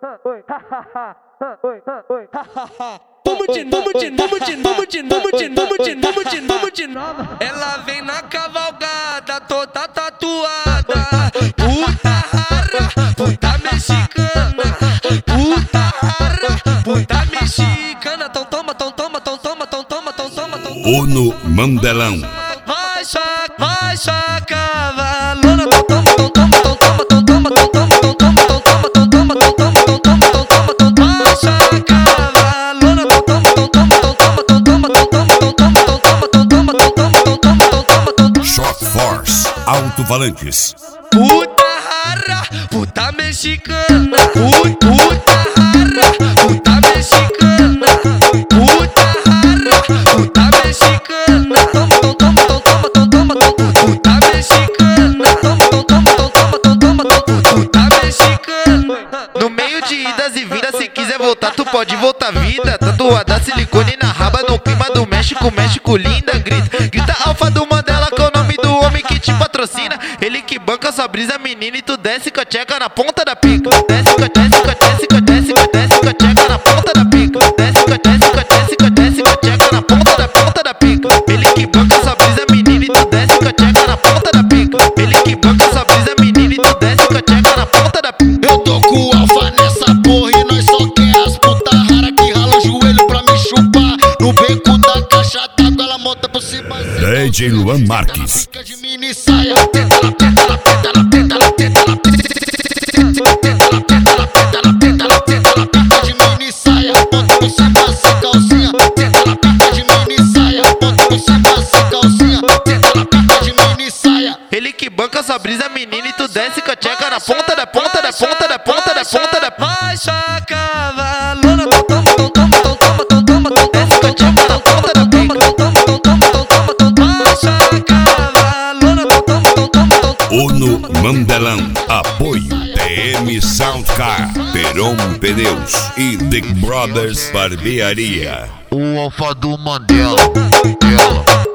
Ela vem na cavalgada toda tatuada. Puta rara, puta mexicana. Puta rara, puta mexicana. Tão toma, tão toma, tão toma, tão toma, tão toma, tão toma. Uno Mandelão. Vai sua cavalona. Tão toma, tão toma, tão toma, tão toma, tão toma, tão toma, tão toma, tão toma, tão toma, tão toma, tão toma, tão toma. Vai sua cavalona. Tão toma, tão toma, tão toma, tão toma, tão toma, tão toma, tão toma, tão toma, tão toma, tão toma, tão toma, tão toma. Short Force Alto-Falantes. Puta rara, puta mexicana. Puta rara, puta mexicana. Puta rara, puta mexicana. Toma, toma, toma, toma, toma, toma, toma. Puta mexicana. Toma, toma, toma, toma, toma, toma. Puta mexicana. No meio de idas e vindas, se quiser voltar, tu pode voltar vida. Tatuada silicone na raba, no clima do México, México linda. Grita Alfa do Mandela, que é o nome do homem que te patrocina. Ele que banca sua brisa, menina, e tu desce com a tcheca na ponta da pica. Desce com a tcheca na ponta da pica. Desce com a tcheca na ponta da pica. Ele que banca sua brisa, menina, e tu desce com a tcheca na ponta da pica. Ele que banca sua brisa, menina, e tu desce com a tcheca na ponta da pica. Eu tô com o Alfa nessa porra e nós só quer as puta rara que rala o joelho pra me chupar. No beco da caixa d'água ela monta por cima. DJ Luan Marques. Fica de mini saia, tenta, ela tenta, ela tenta, ela tenta, ela tenta, ela tenta, ela pica de mini saia, ponta por cima sem calcinha. Tenta, ela pica de mini saia, ponta por cima sem calcinha. Tenta, ela pica de mini saia. Ele que banca sua brisa, menina, e tu desce com a tcheca na ponta da ponta da ponta da ponta da ponta da. Vai sua cavalona. Tão toma, tão toma, tão toma, tão toma, tão desce com a tcheca na ponta da pica. Tão toma, tão toma, tão toma, tão toma. Vai sua cavalona. Tão toma, tão toma, tão toma. Uno Mandelão. Apoio TM Soundcar, Peron Pneus e The Brothers Barbearia. O Alfa do Mandela.